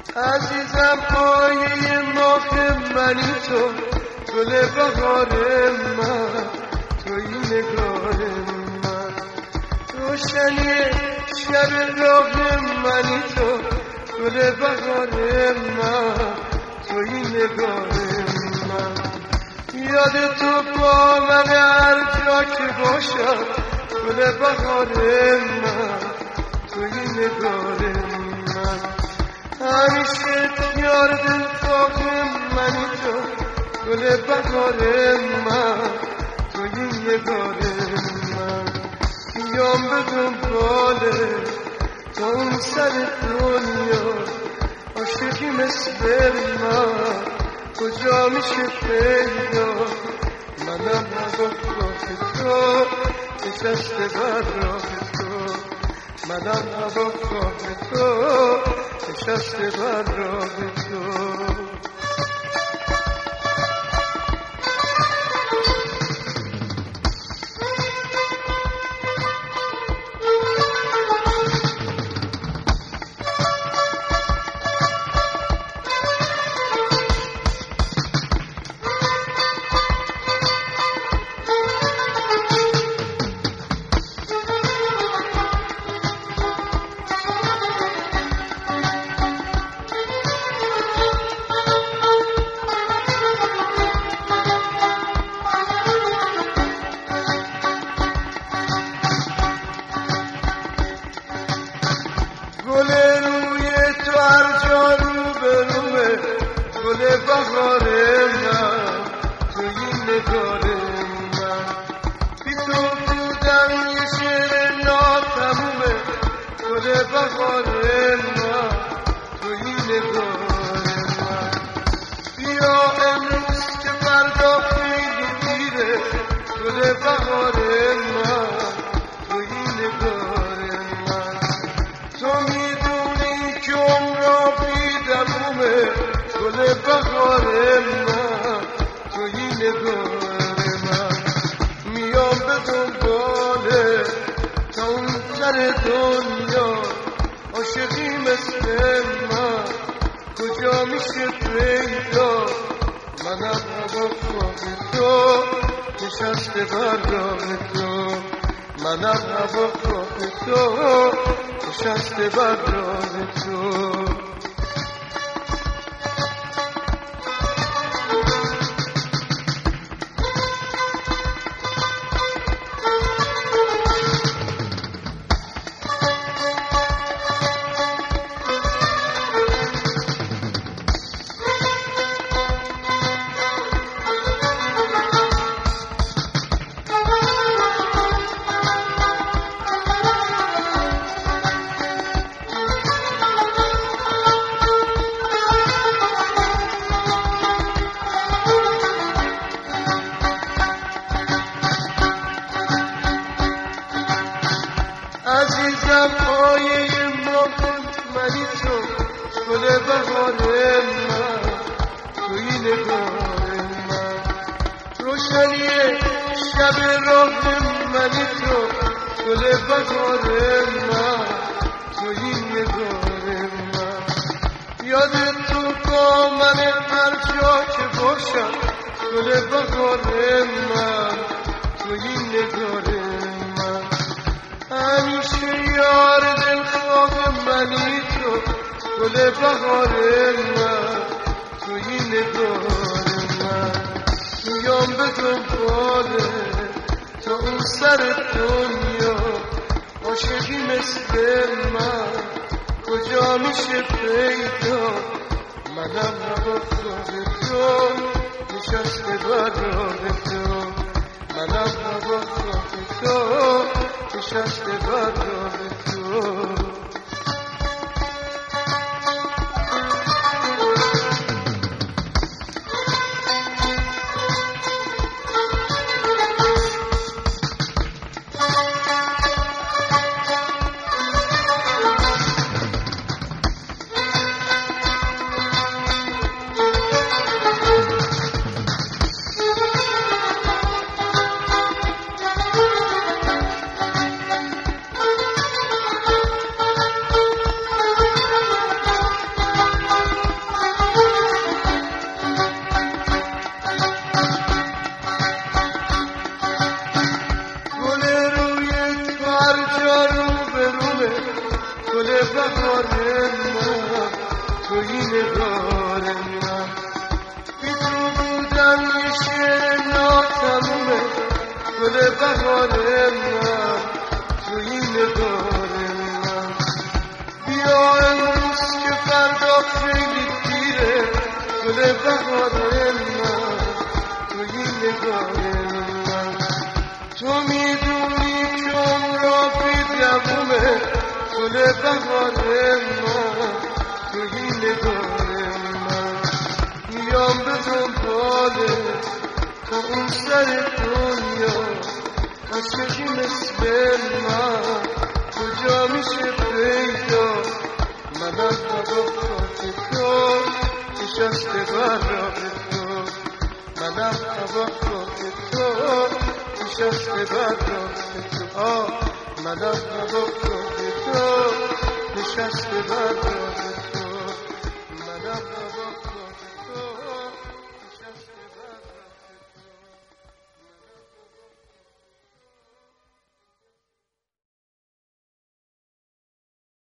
عزیزم پایه ماه منی تو، گل بهار من توی نگار من، روشنی شب راه منی تو، گل بهار من توی نگار من. یاد تو با من هر جا که باشم، گل بهار من توی نگار من. همیشه یار دلخواه منی تو، گل بهار من توی نگار من. بیام به دنباله تا اون سر دنیا، عاشقی مثل من کجا میشه پیدا؟ منم هواخواه تو، نشسته بر راه تو. منم هواخواه تو، نشسته بر راه تو. گل روی تو هر جا رو به روه، گل بهار من توی نگار من. بی تو بودن یه شعر ناتمومه، گل بهار من توی نگار من. بیا امروز که فردا خیلی دیره، گل بهار من توی نگار من. تو میدونی که عمرا بیدمومه، گل بهار من توی نگار من. میام به دنباله تا اون سر دنیا، عاشقی مثل من کجا میشه پیدا؟ منم هواخواه تو، نشسته بر راه تو. منم هواخواه تو، نشسته بر راه تو. عزیزم پایه ماه منی تو، گل بهار من توی نگار من. روشنی شب راه منی تو، گل بهار من توی نگار من. یاد تو با من هر جا که باشم، گل بهار من توی نگار من. همیشه یار دلخواه منی تو، گل بهار من توی نگار من. میام به دنباله تا اون سر دنیا، عاشقی مثل من کجا میشه پیدا؟ منم هواخواه تو، نشسته بر راه تو. منم هواخواه تو، نشسته بر راه تو. من توی نگار من بی تو بودن یه شعر ناتمومه گل بهار من توی نگار من بیا امروز که فردا خیلی دیره گل بهار من توی نگار من تو میدونی که عمرا بی دوومه گل بهار من توی نگار من میام به دنباله تا اون سر دنیا عاشقی مثل من کجا میشه پیدا منم طبقات تو نشسته بر راه تو منم طبقات تو نشسته بر راه تو منم طبقات تو نشسته بر راه تو